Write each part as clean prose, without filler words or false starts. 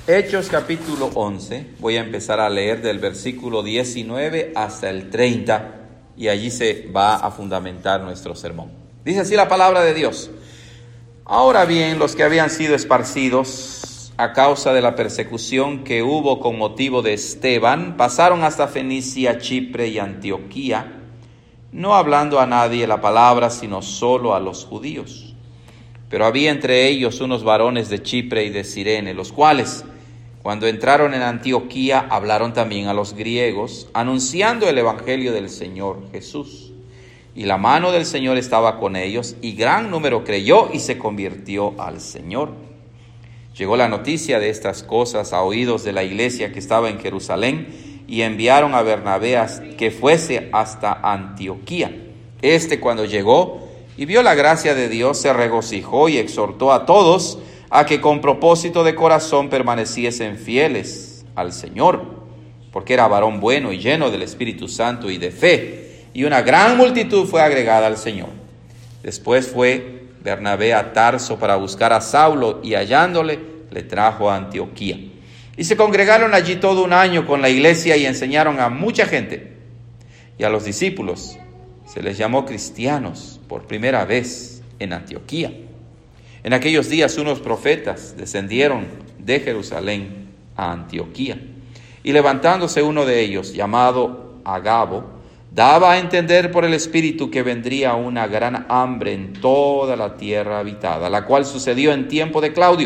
Hechos capítulo 11, voy a empezar a leer del versículo 19 hasta el 30 y allí se va a fundamentar nuestro sermón. Dice así la palabra de Dios: Ahora bien, los que habían sido esparcidos a causa de la persecución que hubo con motivo de Esteban, pasaron hasta Fenicia, Chipre y Antioquía, no hablando a nadie la palabra, sino solo a los judíos. Pero había entre ellos unos varones de Chipre y de Cirene, los cuales, cuando entraron en Antioquía, hablaron también a los griegos, anunciando el evangelio del Señor Jesús. Y la mano del Señor estaba con ellos, y gran número creyó y se convirtió al Señor. Llegó la noticia de estas cosas a oídos de la iglesia que estaba en Jerusalén, y enviaron a Bernabé que fuese hasta Antioquía. Cuando llegó y vio la gracia de Dios, se regocijó y exhortó a todos a que con propósito de corazón permaneciesen fieles al Señor, porque era varón bueno y lleno del Espíritu Santo y de fe, y una gran multitud fue agregada al Señor. Después fue Bernabé a Tarso para buscar a Saulo, y hallándole, le trajo a Antioquía. Y se congregaron allí todo un año con la iglesia y enseñaron a mucha gente. Y a los discípulos se les llamó cristianos por primera vez en Antioquía. En aquellos días unos profetas descendieron de Jerusalén a Antioquía, y levantándose uno de ellos, llamado Agabo, daba a entender por el Espíritu que vendría una gran hambre en toda la tierra habitada, la cual sucedió en tiempo de Claudio.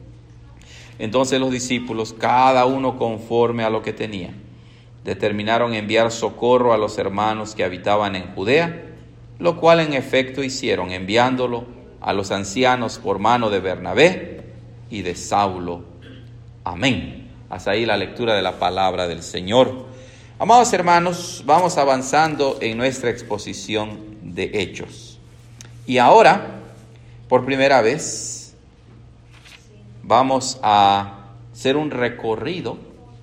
Entonces los discípulos, cada uno conforme a lo que tenía, determinaron enviar socorro a los hermanos que habitaban en Judea, lo cual en efecto hicieron, enviándolo a los ancianos por mano de Bernabé y de Saulo. Amén. Hasta ahí la lectura de la palabra del Señor. Amados hermanos, vamos avanzando en nuestra exposición de Hechos. Y ahora, por primera vez, vamos a hacer un recorrido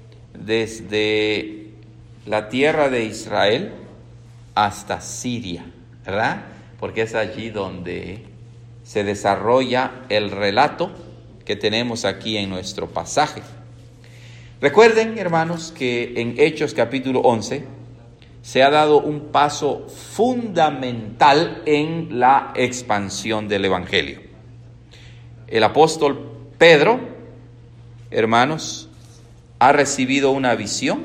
desde la tierra de Israel hasta Siria, ¿verdad? Porque es allí donde se desarrolla el relato que tenemos aquí en nuestro pasaje. Recuerden, hermanos, que en Hechos capítulo 11 se ha dado un paso fundamental en la expansión del evangelio. El apóstol Pedro, hermanos, ha recibido una visión.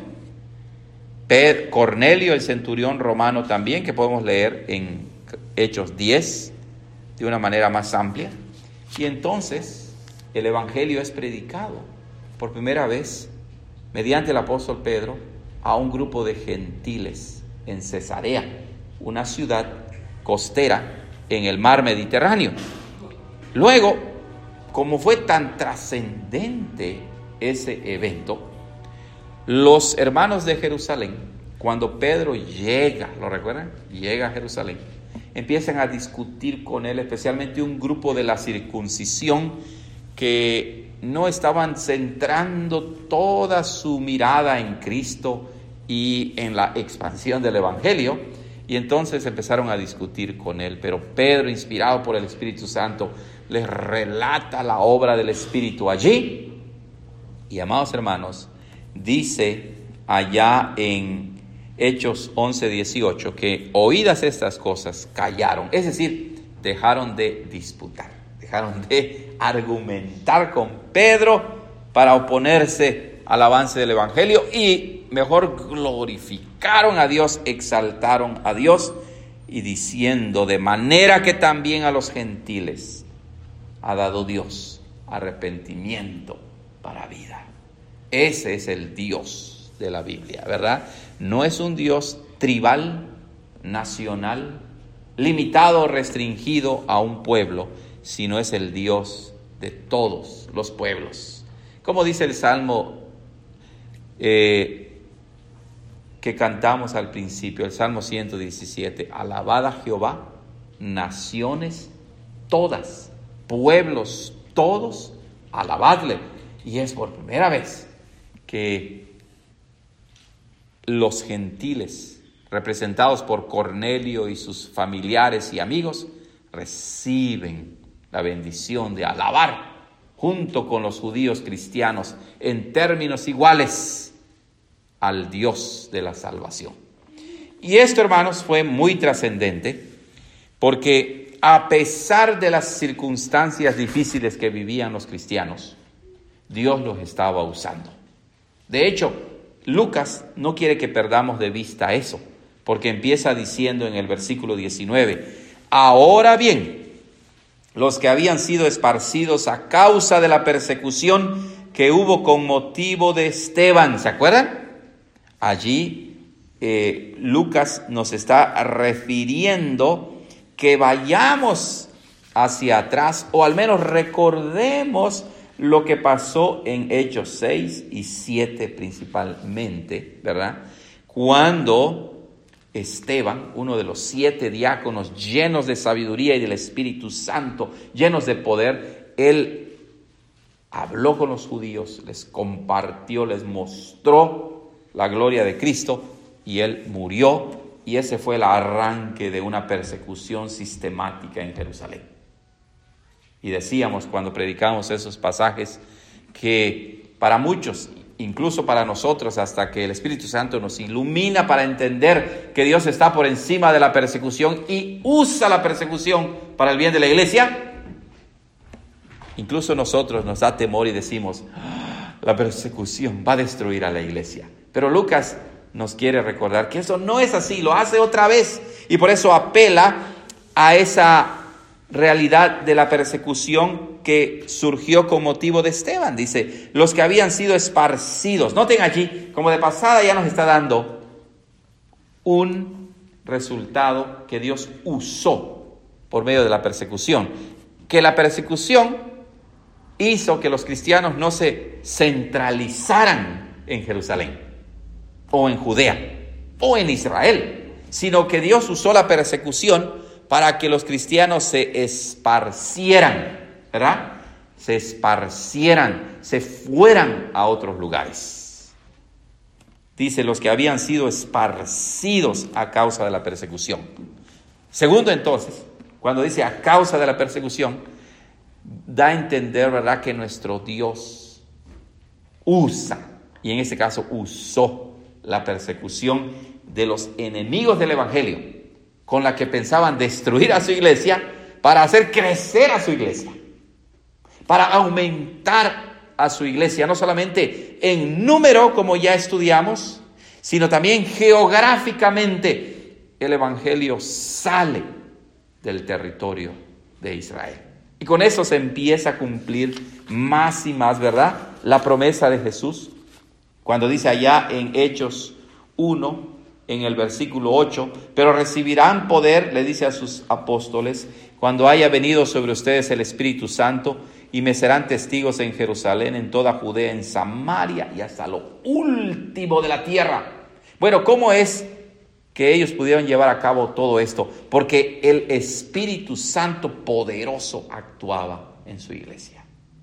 Cornelio, el centurión romano también, que podemos leer en Hechos 10, de una manera más amplia, y entonces el evangelio es predicado por primera vez mediante el apóstol Pedro a un grupo de gentiles en Cesarea, una ciudad costera en el mar Mediterráneo. Luego, como fue tan trascendente ese evento, los hermanos de Jerusalén, cuando Pedro llega, ¿lo recuerdan? Llega a Jerusalén, empiezan a discutir con él, especialmente un grupo de la circuncisión que no estaban centrando toda su mirada en Cristo y en la expansión del evangelio, y entonces empezaron a discutir con él. Pero Pedro, inspirado por el Espíritu Santo, les relata la obra del Espíritu allí. Y amados hermanos, dice allá en Hechos 11:18, que oídas estas cosas, callaron, es decir, dejaron de disputar, dejaron de argumentar con Pedro para oponerse al avance del evangelio, y mejor glorificaron a Dios, exaltaron a Dios, y diciendo: de manera que también a los gentiles ha dado Dios arrepentimiento para vida. Ese es el Dios de la Biblia, ¿verdad? No es un Dios tribal, nacional, limitado, restringido a un pueblo, sino es el Dios de todos los pueblos. Como dice el Salmo que cantamos al principio, el Salmo 117, alabad a Jehová, naciones todas, pueblos todos, alabadle. Y es por primera vez que los gentiles, representados por Cornelio y sus familiares y amigos, reciben la bendición de alabar junto con los judíos cristianos, en términos iguales al Dios de la salvación. Y esto, hermanos, fue muy trascendente, porque a pesar de las circunstancias difíciles que vivían los cristianos, Dios los estaba usando. De hecho, Lucas no quiere que perdamos de vista eso, porque empieza diciendo en el versículo 19, ahora bien, los que habían sido esparcidos a causa de la persecución que hubo con motivo de Esteban, ¿se acuerdan? Allí Lucas nos está refiriendo que vayamos hacia atrás, o al menos recordemos lo que pasó en Hechos 6 y 7 principalmente, ¿verdad? Cuando Esteban, uno de los 7 diáconos llenos de sabiduría y del Espíritu Santo, llenos de poder, él habló con los judíos, les compartió, les mostró la gloria de Cristo y él murió, y ese fue el arranque de una persecución sistemática en Jerusalén. Y decíamos cuando predicamos esos pasajes que para muchos, incluso para nosotros, hasta que el Espíritu Santo nos ilumina para entender que Dios está por encima de la persecución y usa la persecución para el bien de la iglesia, incluso nosotros nos da temor y decimos, la persecución va a destruir a la iglesia. Pero Lucas nos quiere recordar que eso no es así, lo hace otra vez, y por eso apela a esa realidad de la persecución que surgió con motivo de Esteban. Dice, los que habían sido esparcidos. Noten allí, como de pasada ya nos está dando un resultado que Dios usó por medio de la persecución. Que la persecución hizo que los cristianos no se centralizaran en Jerusalén, o en Judea, o en Israel, sino que Dios usó la persecución para que los cristianos se esparcieran, ¿verdad? Se esparcieran, se fueran a otros lugares. Dice, los que habían sido esparcidos a causa de la persecución. Segundo, entonces, cuando dice a causa de la persecución, da a entender, ¿verdad?, que nuestro Dios usa, y en este caso usó la persecución de los enemigos del Evangelio, con la que pensaban destruir a su iglesia, para hacer crecer a su iglesia, para aumentar a su iglesia, no solamente en número, como ya estudiamos, sino también geográficamente. El Evangelio sale del territorio de Israel. Y con eso se empieza a cumplir más y más, ¿verdad?, la promesa de Jesús, cuando dice allá en Hechos 1, en el versículo 8, pero recibirán poder, le dice a sus apóstoles, cuando haya venido sobre ustedes el Espíritu Santo, y me serán testigos en Jerusalén, en toda Judea, en Samaria y hasta lo último de la tierra. Bueno, ¿cómo es que ellos pudieron llevar a cabo todo esto? Porque el Espíritu Santo poderoso actuaba en su iglesia.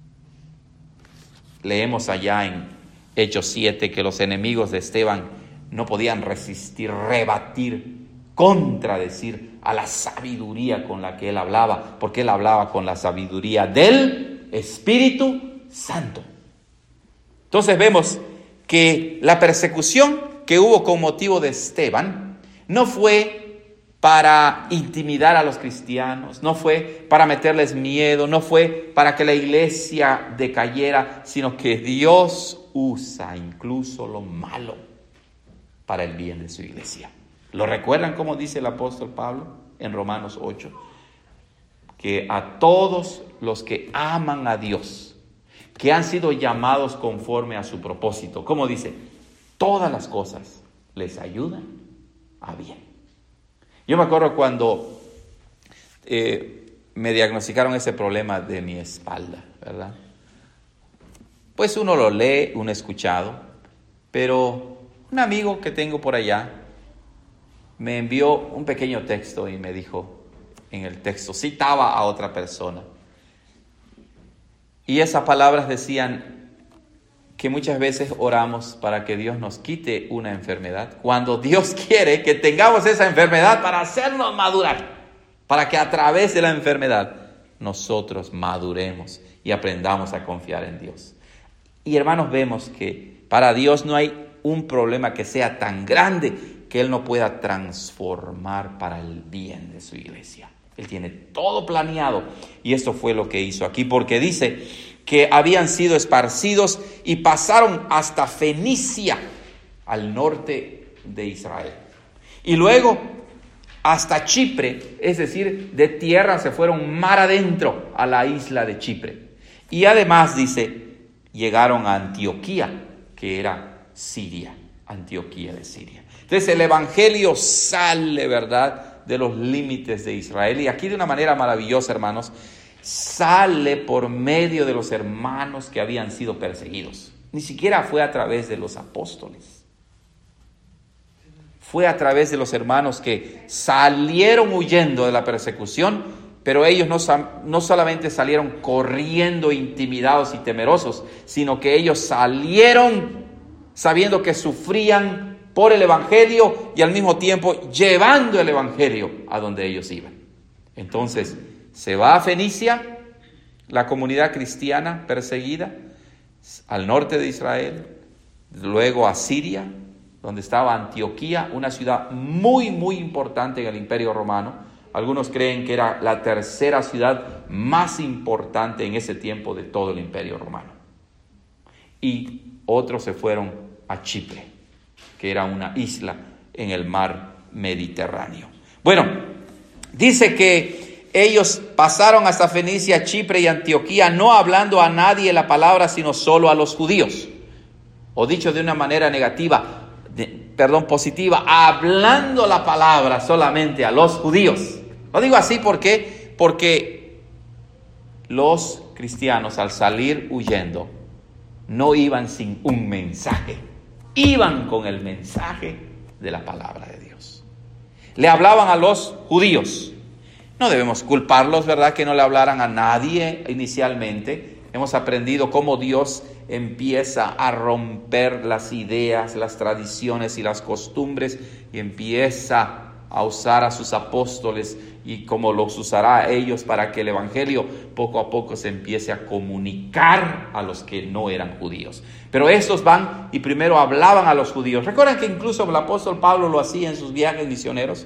Leemos allá en Hechos 7 que los enemigos de Esteban no podían resistir, rebatir, contradecir a la sabiduría con la que él hablaba, porque él hablaba con la sabiduría del Espíritu Santo. Entonces vemos que la persecución que hubo con motivo de Esteban no fue para intimidar a los cristianos, no fue para meterles miedo, no fue para que la iglesia decayera, sino que Dios usa incluso lo malo para el bien de su iglesia. ¿Lo recuerdan como dice el apóstol Pablo en Romanos 8? Que a todos los que aman a Dios, que han sido llamados conforme a su propósito, como dice, todas las cosas les ayudan a bien. Yo me acuerdo cuando me diagnosticaron ese problema de mi espalda, ¿verdad? Pues uno lo lee, uno ha escuchado, pero un amigo que tengo por allá me envió un pequeño texto y me dijo, en el texto citaba a otra persona, y esas palabras decían que muchas veces oramos para que Dios nos quite una enfermedad, cuando Dios quiere que tengamos esa enfermedad para hacernos madurar, para que a través de la enfermedad nosotros maduremos y aprendamos a confiar en Dios. Y hermanos, vemos que para Dios no hay un problema que sea tan grande que Él no pueda transformar para el bien de su iglesia. Él tiene todo planeado y esto fue lo que hizo aquí, porque dice que habían sido esparcidos y pasaron hasta Fenicia, al norte de Israel. Y luego hasta Chipre, es decir, de tierra se fueron mar adentro a la isla de Chipre. Y además dice, llegaron a Antioquía, que era Siria, Antioquía de Siria. Entonces el evangelio sale, ¿verdad?, de los límites de Israel. Y aquí de una manera maravillosa, hermanos, sale por medio de los hermanos que habían sido perseguidos. Ni siquiera fue a través de los apóstoles. Fue a través de los hermanos que salieron huyendo de la persecución, pero ellos no solamente salieron corriendo, intimidados y temerosos, sino que ellos salieron sabiendo que sufrían por el evangelio y al mismo tiempo llevando el evangelio a donde ellos iban. Entonces se va a Fenicia, la comunidad cristiana perseguida, al norte de Israel, luego a Siria, donde estaba Antioquía, una ciudad muy, muy importante en el Imperio Romano. Algunos creen que era la tercera ciudad más importante en ese tiempo de todo el Imperio Romano. Y otros se fueron a Chipre, que era una isla en el mar Mediterráneo. Bueno, dice que ellos pasaron hasta Fenicia, Chipre y Antioquía, no hablando a nadie la palabra, sino solo a los judíos. O dicho de una manera positiva, hablando la palabra solamente a los judíos. Lo digo así porque los cristianos al salir huyendo no iban sin un mensaje, iban con el mensaje de la palabra de Dios. Le hablaban a los judíos. No debemos culparlos, ¿verdad?, que no le hablaran a nadie inicialmente. Hemos aprendido cómo Dios empieza a romper las ideas, las tradiciones y las costumbres y empieza a usar a sus apóstoles y cómo los usará a ellos para que el evangelio poco a poco se empiece a comunicar a los que no eran judíos. Pero estos van y primero hablaban a los judíos. ¿Recuerdan que incluso el apóstol Pablo lo hacía en sus viajes misioneros?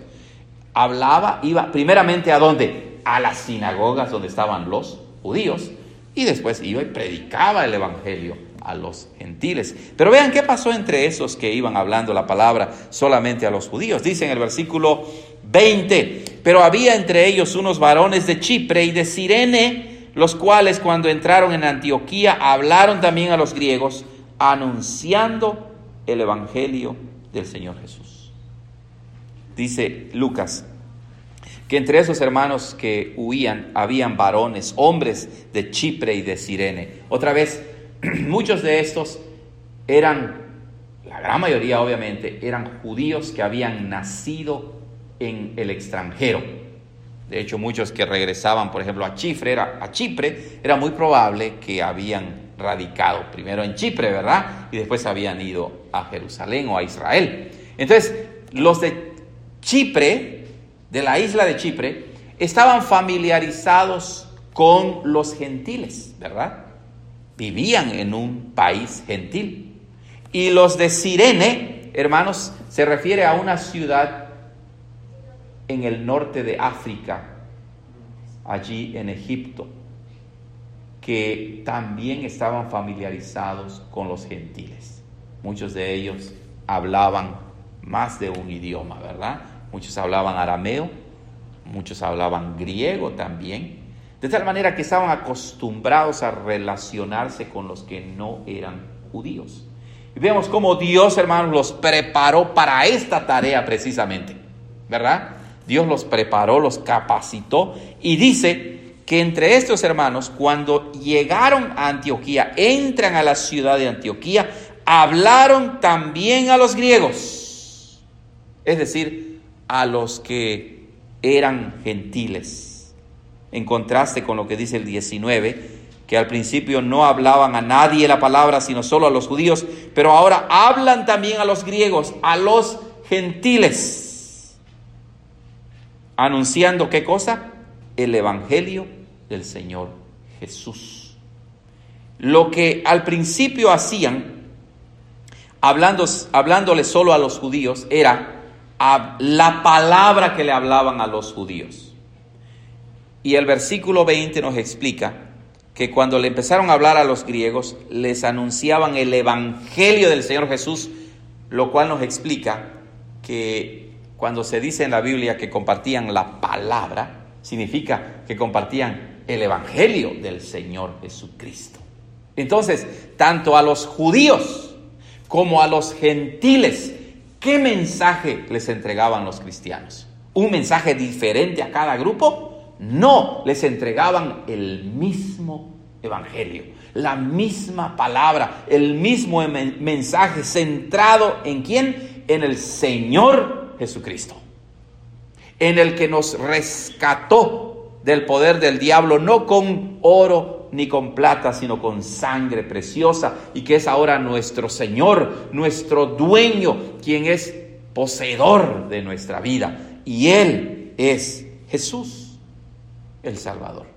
Iba primeramente ¿a dónde? A las sinagogas donde estaban los judíos. Y después iba y predicaba el evangelio a los gentiles. Pero vean qué pasó entre esos que iban hablando la palabra solamente a los judíos. Dice en el versículo 20, pero había entre ellos unos varones de Chipre y de Cirene, los cuales cuando entraron en Antioquía hablaron también a los griegos, anunciando el evangelio del Señor Jesús. Dice Lucas que entre esos hermanos que huían habían varones, hombres de Chipre y de Cirene. Otra vez, muchos de estos eran, la gran mayoría obviamente, eran judíos que habían nacido en el extranjero. De hecho, muchos que regresaban, por ejemplo, a Chipre, era muy probable que habían radicado primero en Chipre, ¿verdad? Y después habían ido a Jerusalén o a Israel. Entonces, los de Chipre, de la isla de Chipre, estaban familiarizados con los gentiles, ¿verdad? Vivían en un país gentil. Y los de Cirene, hermanos, se refiere a una ciudad en el norte de África, allí en Egipto, que también estaban familiarizados con los gentiles. Muchos de ellos hablaban más de un idioma, ¿verdad? Muchos hablaban arameo, muchos hablaban griego también, de tal manera que estaban acostumbrados a relacionarse con los que no eran judíos. Y vemos cómo Dios, hermanos, los preparó para esta tarea precisamente, ¿verdad? Dios los preparó, los capacitó, y dice que entre estos hermanos, cuando llegaron a Antioquía, entran a la ciudad de Antioquía, hablaron también a los griegos, es decir, a los que eran gentiles, en contraste con lo que dice el 19, que al principio no hablaban a nadie la palabra, sino solo a los judíos, pero ahora hablan también a los griegos, a los gentiles, anunciando ¿qué cosa? El evangelio del Señor Jesús. lo que al principio hacían, hablándole solo a los judíos, era la palabra que le hablaban a los judíos. Y el versículo 20 nos explica que cuando le empezaron a hablar a los griegos, les anunciaban el evangelio del Señor Jesús, lo cual nos explica que cuando se dice en la Biblia que compartían la palabra, significa que compartían el evangelio del Señor Jesucristo. Entonces, tanto a los judíos como a los gentiles, ¿qué mensaje les entregaban los cristianos? ¿Un mensaje diferente a cada grupo? No, les entregaban el mismo evangelio, la misma palabra, el mismo mensaje centrado ¿en quién? En el Señor Jesucristo, en el que nos rescató del poder del diablo, no con oro ni con plata, sino con sangre preciosa, y que es ahora nuestro Señor, nuestro dueño, quien es poseedor de nuestra vida, y Él es Jesús, el Salvador.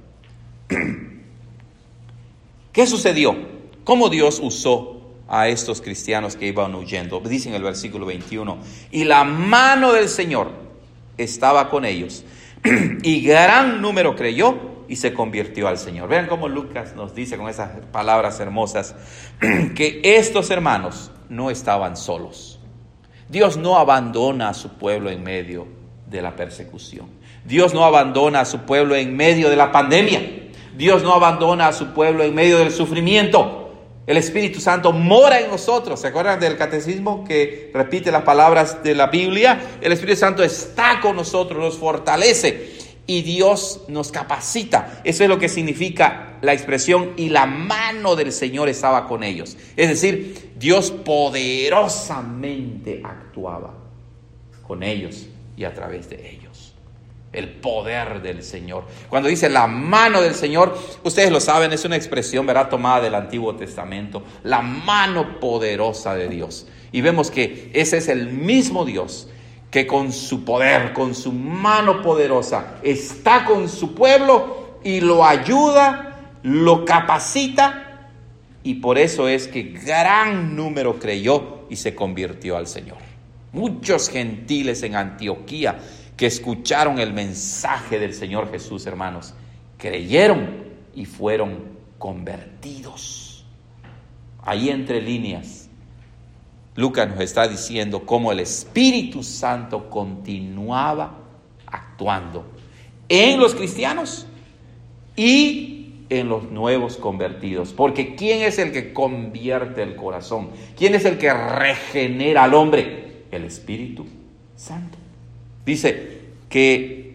¿Qué sucedió? ¿Cómo Dios usó a estos cristianos que iban huyendo? Dice en el versículo 21, y la mano del Señor estaba con ellos, y gran número creyó y se convirtió al Señor. Vean cómo Lucas nos dice con esas palabras hermosas que estos hermanos no estaban solos. Dios no abandona a su pueblo en medio de la persecución. Dios no abandona a su pueblo en medio de la pandemia. Dios no abandona a su pueblo en medio del sufrimiento. El Espíritu Santo mora en nosotros. ¿Se acuerdan del catecismo que repite las palabras de la Biblia? El Espíritu Santo está con nosotros, nos fortalece y Dios nos capacita. Eso es lo que significa la expresión y la mano del Señor estaba con ellos. Es decir, Dios poderosamente actuaba con ellos y a través de ellos. El poder del Señor. Cuando dice la mano del Señor, ustedes lo saben, es una expresión, ¿verdad?, tomada del Antiguo Testamento. La mano poderosa de Dios. Y vemos que ese es el mismo Dios que con su poder, con su mano poderosa, está con su pueblo y lo ayuda, lo capacita, y por eso es que gran número creyó y se convirtió al Señor. Muchos gentiles en Antioquía que escucharon el mensaje del Señor Jesús, hermanos, creyeron y fueron convertidos. Ahí entre líneas, Lucas nos está diciendo cómo el Espíritu Santo continuaba actuando en los cristianos y en los nuevos convertidos. Porque ¿quién es el que convierte el corazón? ¿Quién es el que regenera al hombre? El Espíritu Santo. Dice que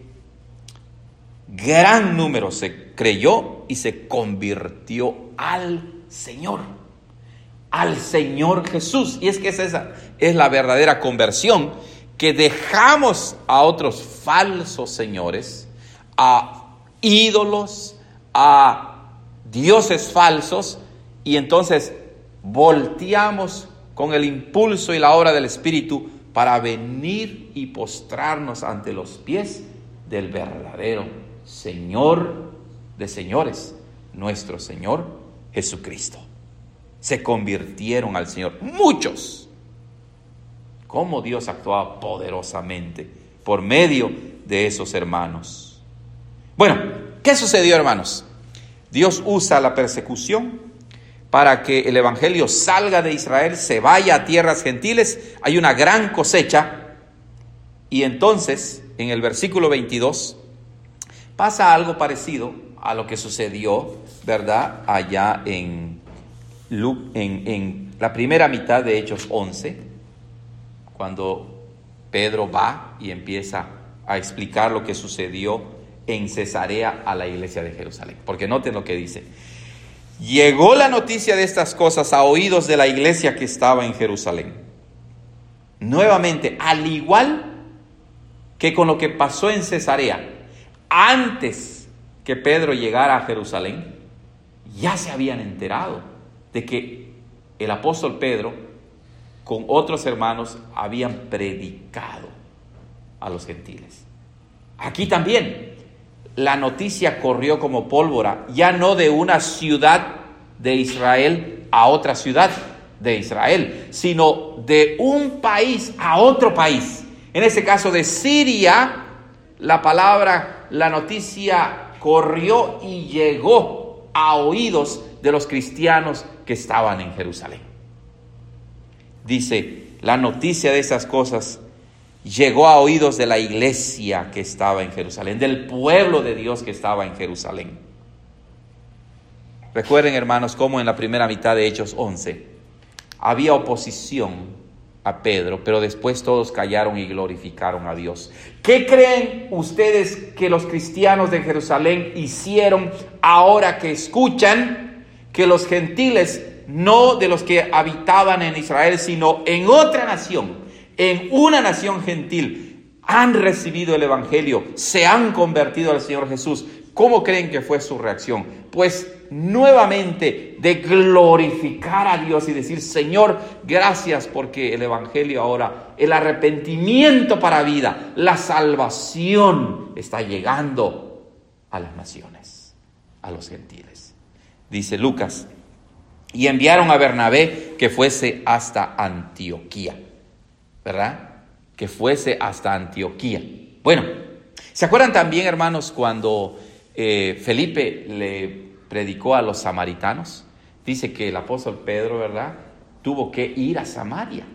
gran número se creyó y se convirtió al Señor Jesús. Y es que esa es la verdadera conversión, que dejamos a otros falsos señores, a ídolos, a dioses falsos, y entonces volteamos con el impulso y la obra del Espíritu para venir y postrarnos ante los pies del verdadero Señor de señores, nuestro Señor Jesucristo. Se convirtieron al Señor. Muchos. Cómo Dios actuaba poderosamente por medio de esos hermanos. Bueno, ¿qué sucedió, hermanos? Dios usa la persecución para que el evangelio salga de Israel, se vaya a tierras gentiles. Hay una gran cosecha. Y entonces, en el versículo 22, pasa algo parecido a lo que sucedió, ¿verdad?, allá en la primera mitad de Hechos 11, cuando Pedro va y empieza a explicar lo que sucedió en Cesarea a la iglesia de Jerusalén. Porque noten lo que dice: llegó la noticia de estas cosas a oídos de la iglesia que estaba en Jerusalén. Nuevamente, al igual que con lo que pasó en Cesarea, antes que Pedro llegara a Jerusalén, ya se habían enterado de que el apóstol Pedro con otros hermanos habían predicado a los gentiles. Aquí también la noticia corrió como pólvora, ya no de una ciudad de Israel a otra ciudad de Israel, sino de un país a otro país. En este caso de Siria, la noticia corrió y llegó a oídos de los cristianos que estaban en Jerusalén. Dice, la noticia de esas cosas llegó a oídos de la iglesia que estaba en Jerusalén, del pueblo de Dios que estaba en Jerusalén. Recuerden, hermanos, cómo en la primera mitad de Hechos 11 había oposición a Pedro, pero después todos callaron y glorificaron a Dios. ¿Qué creen ustedes que los cristianos de Jerusalén hicieron ahora que escuchan que los gentiles, no de los que habitaban en Israel, sino en otra nación, en una nación gentil, han recibido el evangelio, se han convertido al Señor Jesús? ¿Cómo creen que fue su reacción? Pues nuevamente de glorificar a Dios y decir: Señor, gracias porque el evangelio ahora, el arrepentimiento para vida, la salvación está llegando a las naciones, a los gentiles. Dice Lucas: y enviaron a Bernabé que fuese hasta Antioquía, ¿verdad? Que fuese hasta Antioquía. Bueno, ¿se acuerdan también, hermanos, cuando Felipe le predicó a los samaritanos? Dice que el apóstol Pedro, ¿verdad?, tuvo que ir a Samaria.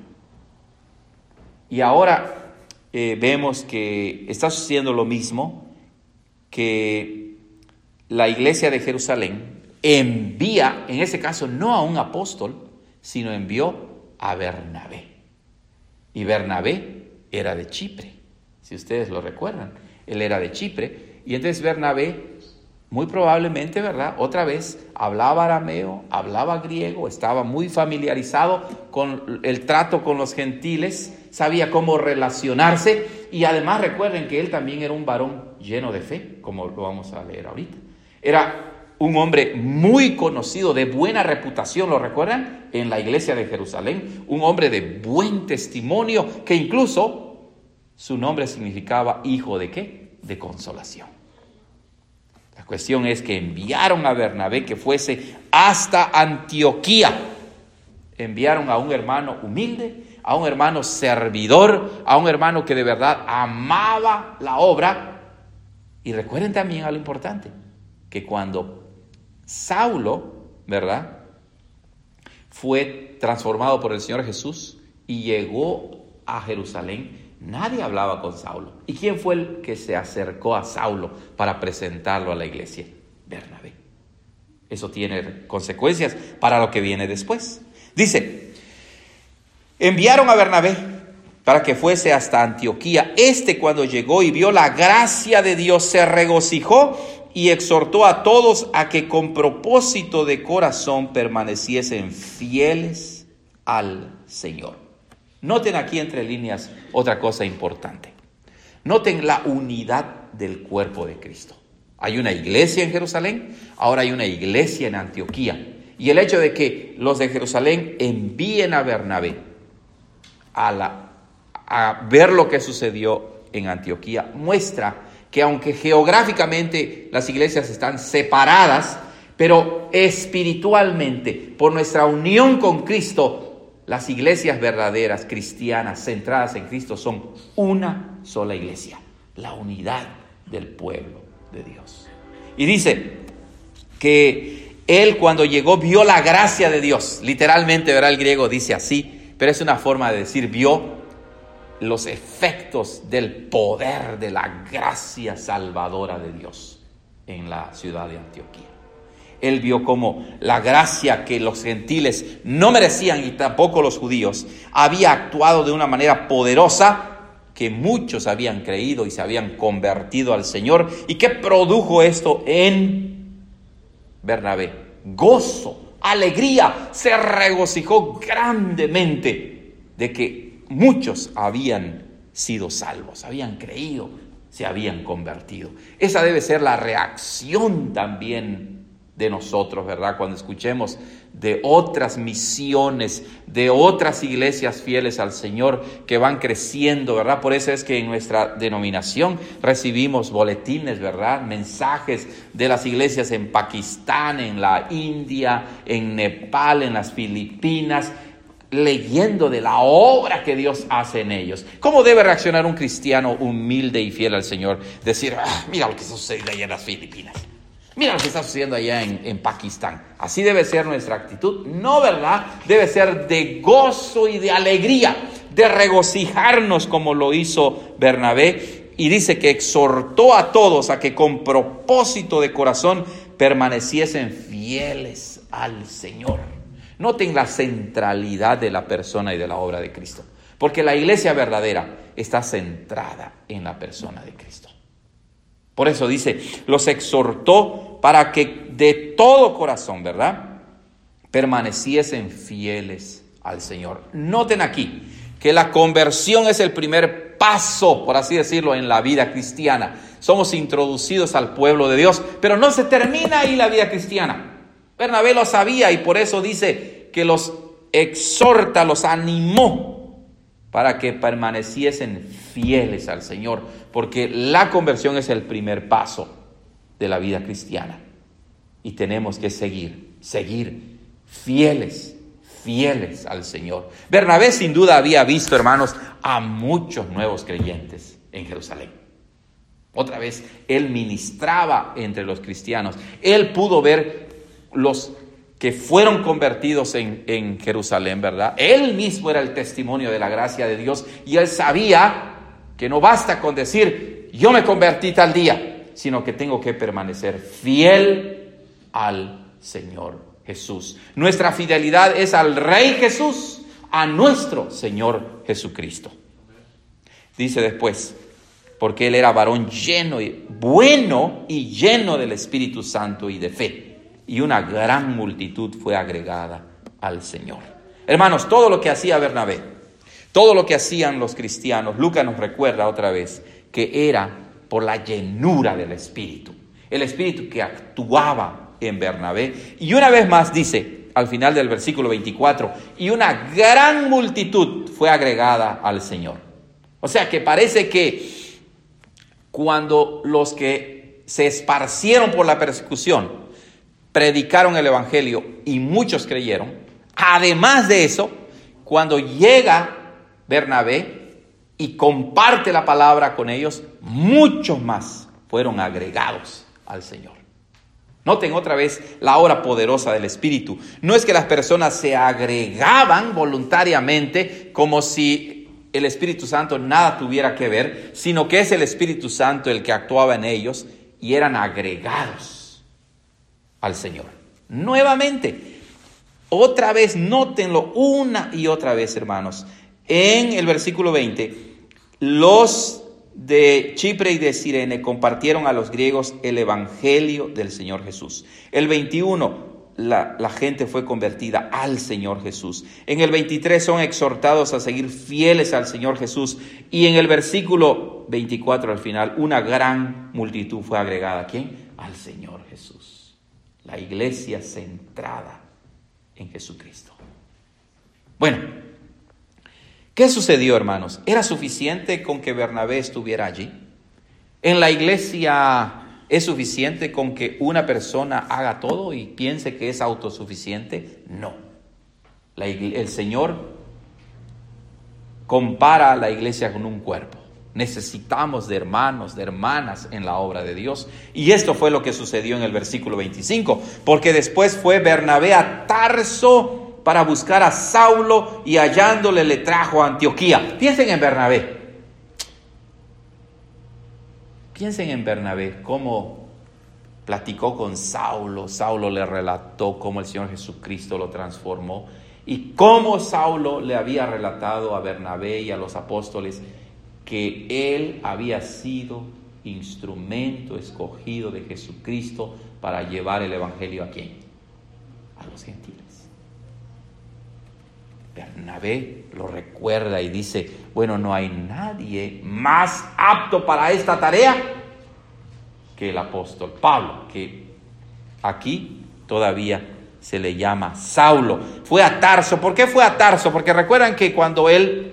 Y ahora vemos que está sucediendo lo mismo, que la iglesia de Jerusalén envía, en ese caso no a un apóstol, sino envió a Bernabé. Y Bernabé era de Chipre, si ustedes lo recuerdan. Él era de Chipre. Y entonces Bernabé, muy probablemente, ¿verdad?, otra vez hablaba arameo, hablaba griego, estaba muy familiarizado con el trato con los gentiles, sabía cómo relacionarse, y además recuerden que él también era un varón lleno de fe, como lo vamos a leer ahorita. Era un hombre muy conocido, de buena reputación, ¿lo recuerdan? En la iglesia de Jerusalén, un hombre de buen testimonio, que incluso su nombre significaba hijo de ¿qué? De consolación. La cuestión es que enviaron a Bernabé que fuese hasta Antioquía. Enviaron a un hermano humilde, a un hermano servidor, a un hermano que de verdad amaba la obra. Y recuerden también algo importante, que cuando Saulo, ¿verdad?, fue transformado por el Señor Jesús y llegó a Jerusalén, nadie hablaba con Saulo. ¿Y quién fue el que se acercó a Saulo para presentarlo a la iglesia? Bernabé. Eso tiene consecuencias para lo que viene después. Dice, enviaron a Bernabé para que fuese hasta Antioquía. Cuando llegó y vio la gracia de Dios, se regocijó y exhortó a todos a que con propósito de corazón permaneciesen fieles al Señor. Noten aquí entre líneas otra cosa importante. Noten la unidad del cuerpo de Cristo. Hay una iglesia en Jerusalén, ahora hay una iglesia en Antioquía. Y el hecho de que los de Jerusalén envíen a Bernabé a ver lo que sucedió en Antioquía muestra que aunque geográficamente las iglesias están separadas, pero espiritualmente, por nuestra unión con Cristo, las iglesias verdaderas, cristianas, centradas en Cristo, son una sola iglesia, la unidad del pueblo de Dios. Y dice que él cuando llegó vio la gracia de Dios, literalmente, ¿verdad? El griego dice así, pero es una forma de decir vio los efectos del poder de la gracia salvadora de Dios en la ciudad de Antioquía. Él vio como la gracia que los gentiles no merecían y tampoco los judíos había actuado de una manera poderosa, que muchos habían creído y se habían convertido al Señor. ¿Y qué produjo esto en Bernabé? Gozo, alegría, se regocijó grandemente de que muchos habían sido salvos, habían creído, se habían convertido. Esa debe ser la reacción también de nosotros, ¿verdad? Cuando escuchemos de otras misiones, de otras iglesias fieles al Señor que van creciendo, ¿verdad? Por eso es que en nuestra denominación recibimos boletines, ¿verdad? Mensajes de las iglesias en Pakistán, en la India, en Nepal, en las Filipinas, leyendo de la obra que Dios hace en ellos. ¿Cómo debe reaccionar un cristiano humilde y fiel al Señor? Decir, mira lo que está sucediendo allá en las Filipinas. Mira lo que está sucediendo allá en Pakistán. Así debe ser nuestra actitud. No, ¿verdad? Debe ser de gozo y de alegría, de regocijarnos como lo hizo Bernabé. Y dice que exhortó a todos a que con propósito de corazón permaneciesen fieles al Señor. Noten la centralidad de la persona y de la obra de Cristo. Porque la iglesia verdadera está centrada en la persona de Cristo. Por eso dice, los exhortó para que de todo corazón, ¿verdad?, permaneciesen fieles al Señor. Noten aquí que la conversión es el primer paso, por así decirlo, en la vida cristiana. Somos introducidos al pueblo de Dios, pero no se termina ahí la vida cristiana. Bernabé lo sabía y por eso dice que los exhorta, los animó para que permaneciesen fieles al Señor, porque la conversión es el primer paso de la vida cristiana. Y tenemos que seguir fieles al Señor. Bernabé sin duda había visto, hermanos, a muchos nuevos creyentes en Jerusalén. Otra vez, él ministraba entre los cristianos. Él pudo ver los que fueron convertidos en Jerusalén, ¿verdad? Él mismo era el testimonio de la gracia de Dios y él sabía que no basta con decir, yo me convertí tal día, sino que tengo que permanecer fiel al Señor Jesús. Nuestra fidelidad es al Rey Jesús, a nuestro Señor Jesucristo. Dice después, porque él era varón bueno y lleno del Espíritu Santo y de fe. Y una gran multitud fue agregada al Señor. Hermanos, todo lo que hacía Bernabé, todo lo que hacían los cristianos, Lucas nos recuerda otra vez que era por la llenura del Espíritu. El Espíritu que actuaba en Bernabé. Y una vez más dice, al final del versículo 24, y una gran multitud fue agregada al Señor. O sea que parece que cuando los que se esparcieron por la persecución predicaron el evangelio y muchos creyeron, además de eso, cuando llega Bernabé y comparte la palabra con ellos, muchos más fueron agregados al Señor. Noten otra vez la obra poderosa del Espíritu. No es que las personas se agregaban voluntariamente como si el Espíritu Santo nada tuviera que ver, sino que es el Espíritu Santo el que actuaba en ellos y eran agregados al Señor. Nuevamente, otra vez, nótenlo una y otra vez, hermanos. En el versículo 20, los de Chipre y de Cirene compartieron a los griegos el evangelio del Señor Jesús. El 21, la gente fue convertida al Señor Jesús. En el 23 son exhortados a seguir fieles al Señor Jesús. Y en el versículo 24 al final, una gran multitud fue agregada. ¿A quién? Al Señor Jesús. La iglesia centrada en Jesucristo. Bueno, ¿qué sucedió, hermanos? ¿Era suficiente con que Bernabé estuviera allí? ¿En la iglesia es suficiente con que una persona haga todo y piense que es autosuficiente? No. El Señor compara a la iglesia con un cuerpo. Necesitamos de hermanos, de hermanas en la obra de Dios. Y esto fue lo que sucedió en el versículo 25. Porque después fue Bernabé a Tarso para buscar a Saulo y hallándole le trajo a Antioquía. Piensen en Bernabé. Piensen en Bernabé, cómo platicó con Saulo. Saulo le relató cómo el Señor Jesucristo lo transformó. Y cómo Saulo le había relatado a Bernabé y a los apóstoles que él había sido instrumento escogido de Jesucristo para llevar el evangelio ¿a quién? A los gentiles. Bernabé lo recuerda y dice, bueno, no hay nadie más apto para esta tarea que el apóstol Pablo, que aquí todavía se le llama Saulo. Fue a Tarso. ¿Por qué fue a Tarso? Porque recuerdan que cuando él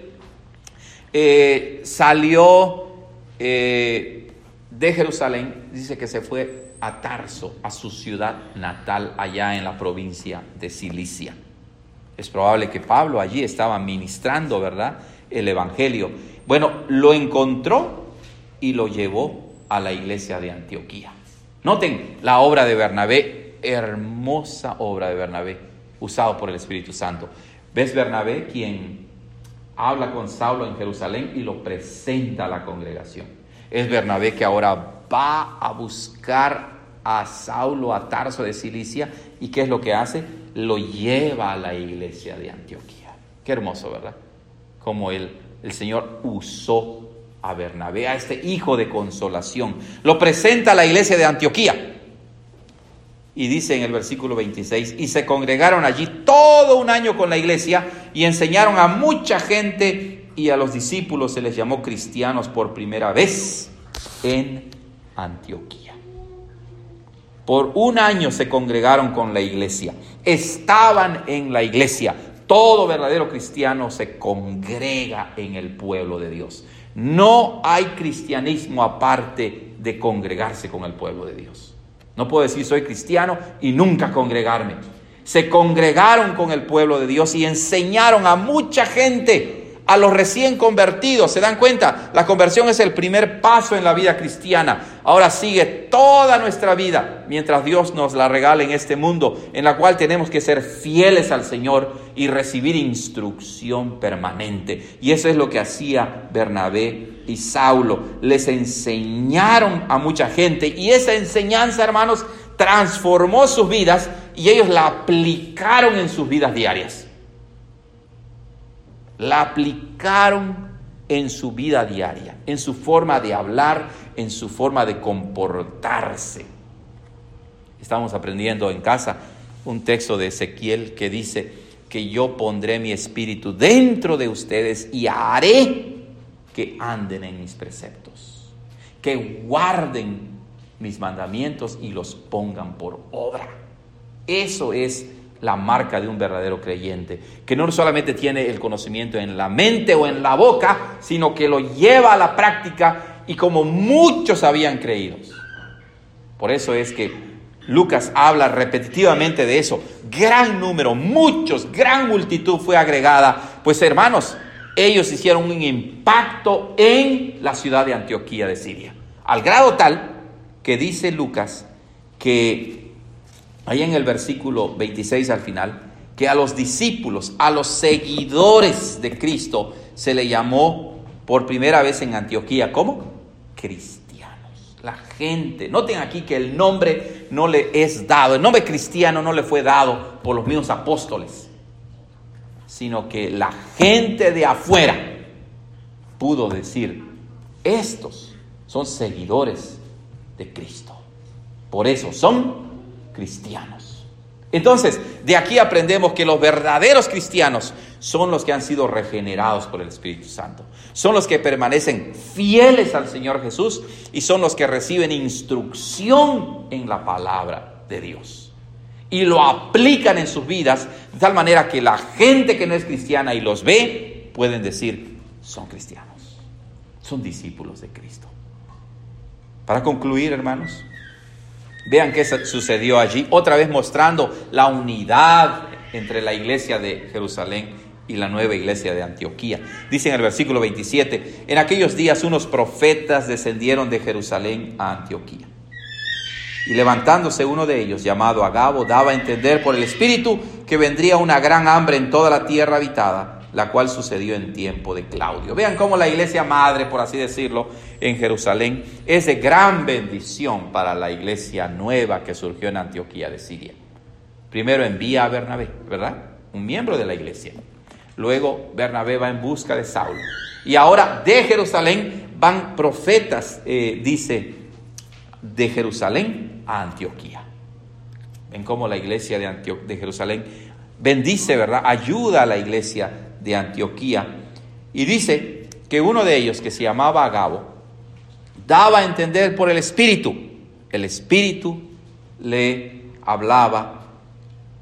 salió de Jerusalén, dice que se fue a Tarso, a su ciudad natal, allá en la provincia de Cilicia. Es probable que Pablo allí estaba ministrando, ¿verdad?, el evangelio. Bueno, lo encontró y lo llevó a la iglesia de Antioquía. Noten la obra de Bernabé, hermosa obra de Bernabé, usado por el Espíritu Santo. ¿Ves Bernabé quien habla con Saulo en Jerusalén y lo presenta a la congregación? Es Bernabé que ahora va a buscar a Saulo a Tarso de Cilicia, y ¿qué es lo que hace? Lo lleva a la iglesia de Antioquía. Qué hermoso, ¿verdad? Como el Señor usó a Bernabé, a este hijo de consolación. Lo presenta a la iglesia de Antioquía. Y dice en el versículo 26, y se congregaron allí todo un año con la iglesia y enseñaron a mucha gente, y a los discípulos se les llamó cristianos por primera vez en Antioquía. Por un año se congregaron con la iglesia, estaban en la iglesia. Todo verdadero cristiano se congrega en el pueblo de Dios. No hay cristianismo aparte de congregarse con el pueblo de Dios. No puedo decir soy cristiano y nunca congregarme. Se congregaron con el pueblo de Dios y enseñaron a mucha gente, a los recién convertidos. ¿Se dan cuenta? La conversión es el primer paso en la vida cristiana. Ahora sigue toda nuestra vida mientras Dios nos la regala en este mundo, en la cual tenemos que ser fieles al Señor y recibir instrucción permanente. Y eso es lo que hacía Bernabé y Saulo. Les enseñaron a mucha gente, y esa enseñanza, hermanos, transformó sus vidas y ellos la aplicaron en sus vidas diarias. La aplicaron en su vida diaria, en su forma de hablar, en su forma de comportarse. Estamos aprendiendo en casa un texto de Ezequiel que dice que yo pondré mi espíritu dentro de ustedes y haré que anden en mis preceptos, que guarden mis mandamientos y los pongan por obra. Eso es la marca de un verdadero creyente, que no solamente tiene el conocimiento en la mente o en la boca, sino que lo lleva a la práctica, y como muchos habían creído. Por eso es que Lucas habla repetitivamente de eso. Gran número, muchos, gran multitud fue agregada. Pues hermanos, ellos hicieron un impacto en la ciudad de Antioquía de Siria, al grado tal que dice Lucas que ahí en el versículo 26 al final, que a los discípulos, a los seguidores de Cristo, se le llamó por primera vez en Antioquía, ¿cómo? Cristianos. La gente, noten aquí que el nombre no le es dado, el nombre cristiano no le fue dado por los mismos apóstoles, sino que la gente de afuera pudo decir, estos son seguidores de Cristo, por eso son cristianos. Entonces, de aquí aprendemos que los verdaderos cristianos son los que han sido regenerados por el Espíritu Santo. Son los que permanecen fieles al Señor Jesús y son los que reciben instrucción en la palabra de Dios. Y lo aplican en sus vidas de tal manera que la gente que no es cristiana y los ve, pueden decir, son cristianos, son discípulos de Cristo. Para concluir, hermanos, vean qué sucedió allí, otra vez mostrando la unidad entre la iglesia de Jerusalén y la nueva iglesia de Antioquía. Dice en el versículo 27, en aquellos días unos profetas descendieron de Jerusalén a Antioquía. Y levantándose uno de ellos, llamado Agabo, daba a entender por el Espíritu que vendría una gran hambre en toda la tierra habitada, la cual sucedió en tiempo de Claudio. Vean cómo la iglesia madre, por así decirlo, en Jerusalén es de gran bendición para la iglesia nueva que surgió en Antioquía de Siria. Primero envía a Bernabé, ¿verdad? Un miembro de la iglesia. Luego Bernabé va en busca de Saulo. Y ahora de Jerusalén van profetas, dice, de Jerusalén a Antioquía. Ven cómo la iglesia de Jerusalén bendice, ¿verdad? Ayuda a la iglesia de Antioquía. Y dice que uno de ellos, que se llamaba Agabo, daba a entender por el Espíritu. El Espíritu le hablaba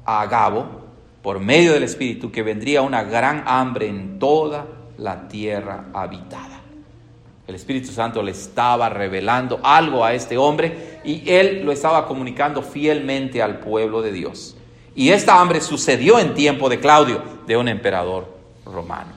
a Agabo, por medio del Espíritu, que vendría una gran hambre en toda la tierra habitada. El Espíritu Santo le estaba revelando algo a este hombre y él lo estaba comunicando fielmente al pueblo de Dios. Y esta hambre sucedió en tiempo de Claudio, de un emperador romano.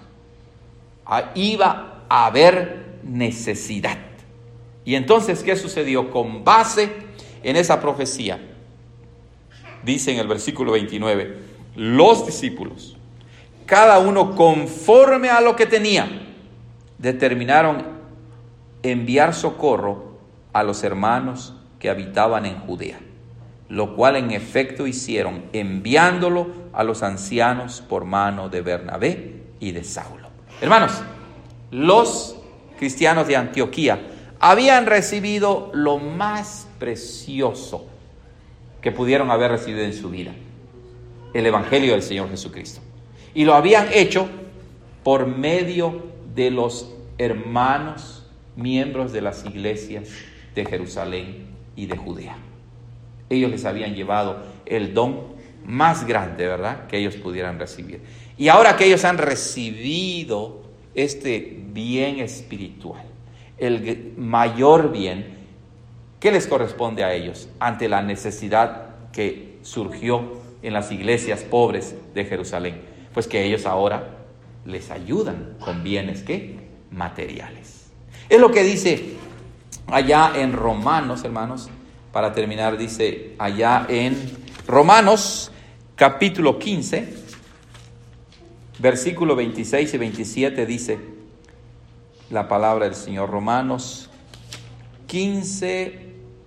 Iba a haber necesidad. Y entonces, ¿qué sucedió? Con base en esa profecía, dice en el versículo 29, los discípulos, cada uno conforme a lo que tenía, determinaron enviar socorro a los hermanos que habitaban en Judea, lo cual en efecto hicieron, enviándolo a los ancianos por mano de Bernabé y de Saulo. Hermanos, los cristianos de Antioquía habían recibido lo más precioso que pudieron haber recibido en su vida, el Evangelio del Señor Jesucristo. Y lo habían hecho por medio de los hermanos miembros de las iglesias de Jerusalén y de Judea. Ellos les habían llevado el don más grande, ¿verdad?, que ellos pudieran recibir. Y ahora que ellos han recibido este bien espiritual, el mayor bien, ¿qué les corresponde a ellos ante la necesidad que surgió en las iglesias pobres de Jerusalén? Pues que ellos ahora les ayudan con bienes, ¿qué?, materiales. Es lo que dice allá en Romanos, hermanos, para terminar, dice allá en Romanos capítulo 15, versículo 26 y 27, dice la palabra del Señor. Romanos 15,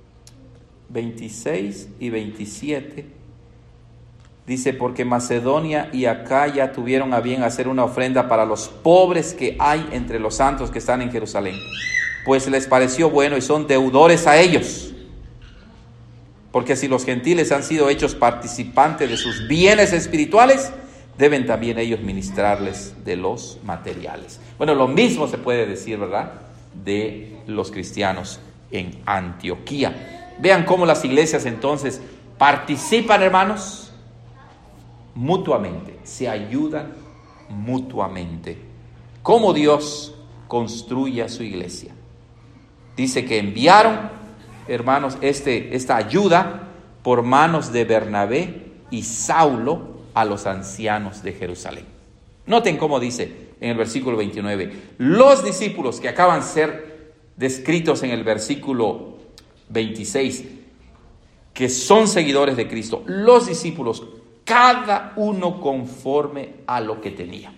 26 y 27, dice: porque Macedonia y Acaya tuvieron a bien hacer una ofrenda para los pobres que hay entre los santos que están en Jerusalén, pues les pareció bueno y son deudores a ellos. Porque si los gentiles han sido hechos participantes de sus bienes espirituales, deben también ellos ministrarles de los materiales. Bueno, lo mismo se puede decir, ¿verdad?, de los cristianos en Antioquía. Vean cómo las iglesias entonces participan, hermanos, mutuamente, se ayudan mutuamente. ¿Cómo Dios construye a su iglesia? Dice que enviaron, hermanos, esta ayuda por manos de Bernabé y Saulo a los ancianos de Jerusalén. Noten cómo dice en el versículo 29, los discípulos que acaban de ser descritos en el versículo 26, que son seguidores de Cristo, los discípulos, cada uno conforme a lo que tenía.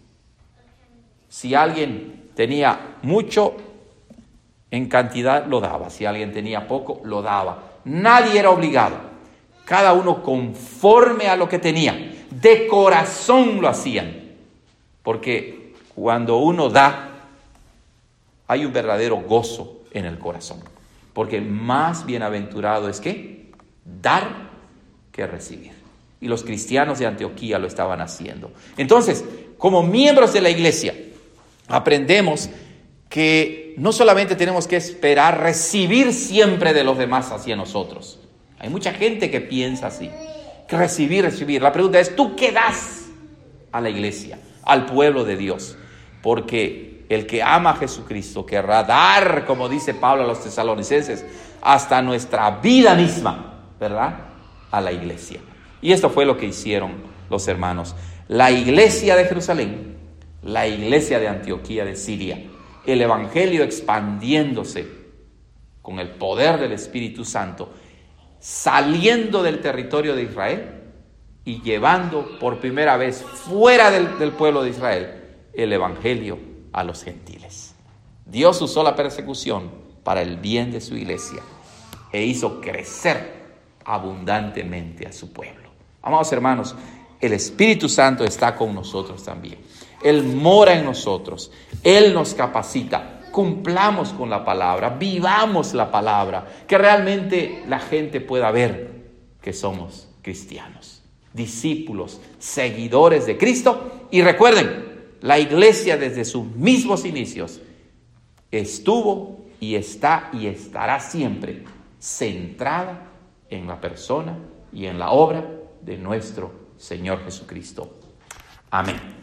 Si alguien tenía mucho, en cantidad lo daba. Si alguien tenía poco, lo daba. Nadie era obligado. Cada uno conforme a lo que tenía. De corazón lo hacían. Porque cuando uno da, hay un verdadero gozo en el corazón. Porque más bienaventurado es que dar que recibir. Y los cristianos de Antioquía lo estaban haciendo. Entonces, como miembros de la iglesia, aprendemos que no solamente tenemos que esperar recibir siempre de los demás hacia nosotros. Hay mucha gente que piensa así, que recibir. La pregunta es, ¿tú qué das a la iglesia, al pueblo de Dios? Porque el que ama a Jesucristo querrá dar, como dice Pablo a los tesalonicenses, hasta nuestra vida misma, ¿verdad?, a la iglesia. Y esto fue lo que hicieron los hermanos. La iglesia de Jerusalén, la iglesia de Antioquía de Siria, el evangelio expandiéndose con el poder del Espíritu Santo, saliendo del territorio de Israel y llevando por primera vez fuera del pueblo de Israel el evangelio a los gentiles. Dios usó la persecución para el bien de su iglesia e hizo crecer abundantemente a su pueblo. Amados hermanos, el Espíritu Santo está con nosotros también. Él mora en nosotros. Él nos capacita. Cumplamos con la palabra, vivamos la palabra, que realmente la gente pueda ver que somos cristianos, discípulos, seguidores de Cristo. Y recuerden, la iglesia desde sus mismos inicios estuvo y está y estará siempre centrada en la persona y en la obra de nuestro Señor Jesucristo. Amén.